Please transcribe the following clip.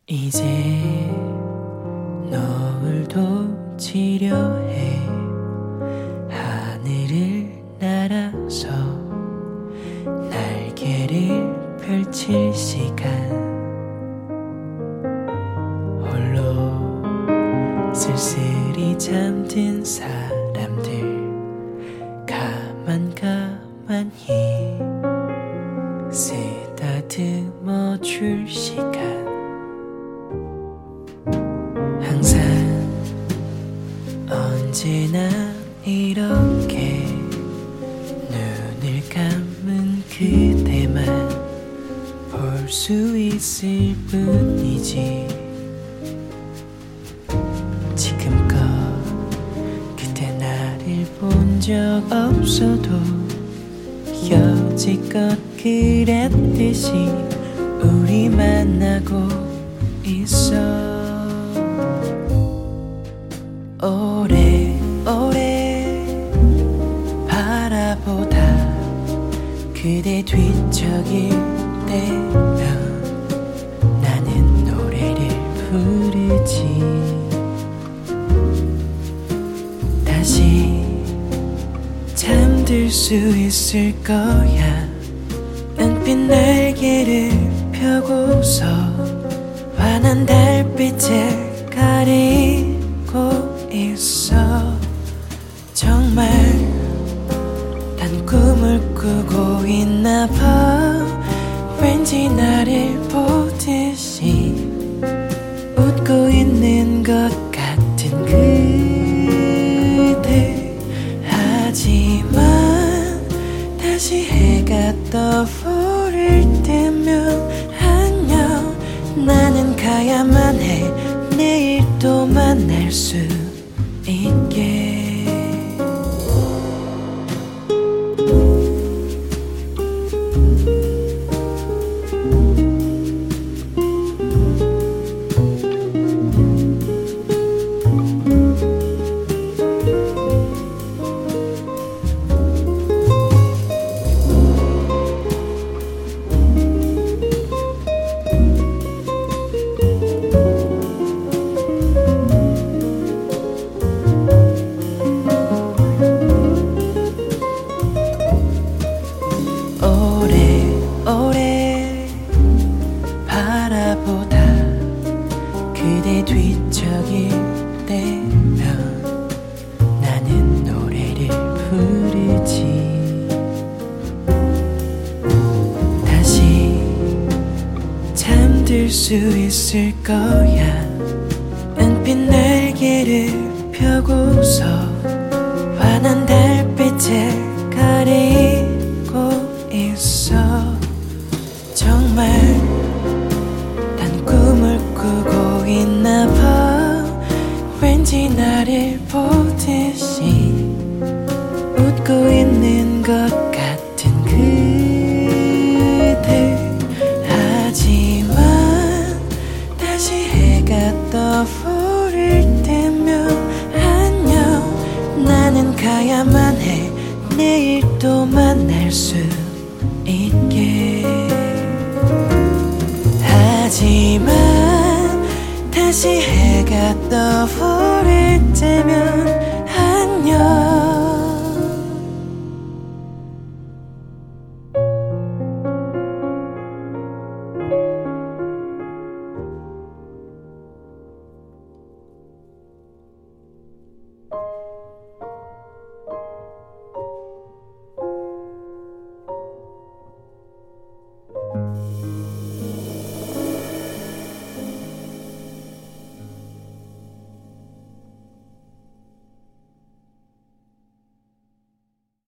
이제 노을도 지려해 하늘을 날아서 날개를 펼칠 시간 홀로 쓸쓸히 잠든 사람들 가만히 쓰다듬어 줄 시간 항상 언제나 이렇게 눈을 감은 그대만 볼 수 있을 뿐이지 지금껏 그때 나를 본 적 없어도 여지껏 그랬듯이 우리 만나고 있어 오래오래 바라보다 그대 뒤척일 때면 나는 노래를 부르지 다시 잠들 수 있을 거야 은빛 날개를 펴고서 환한 달빛을 가리고 있어 정말 단 꿈을 꾸고 있나 봐 왠지 나를 보듯이 웃고 있는 것 같은 그대 하지만 다시 해가 떠오를 때면 안녕 나는 가야만 해 내일 또 만날 수 있게 오래 바라보다 그대 뒤척일 때면 나는 노래를 부르지 다시 잠들 수 있을 거야 은빛 날개를 펴고서 환한 달빛을 가리고 있어 정말 단 꿈을 꾸고 있나 봐 왠지 나를 보듯이 웃고 있는 것 같은 그대 하지만 다시 해가 떠오를 때면 안녕 나는 가야만 해 내일 또 만날 수 있게 하지만 다시 해가 떠오를 때면 안녕